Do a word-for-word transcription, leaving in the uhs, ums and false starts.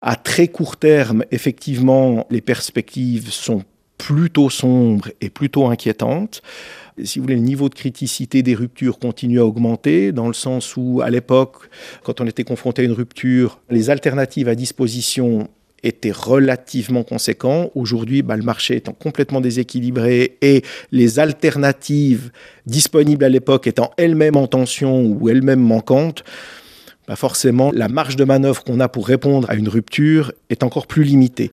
À très court terme, effectivement, les perspectives sont plutôt sombres et plutôt inquiétantes. Si vous voulez, le niveau de criticité des ruptures continue à augmenter, dans le sens où, à l'époque, quand on était confronté à une rupture, les alternatives à disposition étaient relativement conséquents. Aujourd'hui, bah, le marché étant complètement déséquilibré et les alternatives disponibles à l'époque étant elles-mêmes en tension ou elles-mêmes manquantes, bah forcément, la marge de manœuvre qu'on a pour répondre à une rupture est encore plus limitée.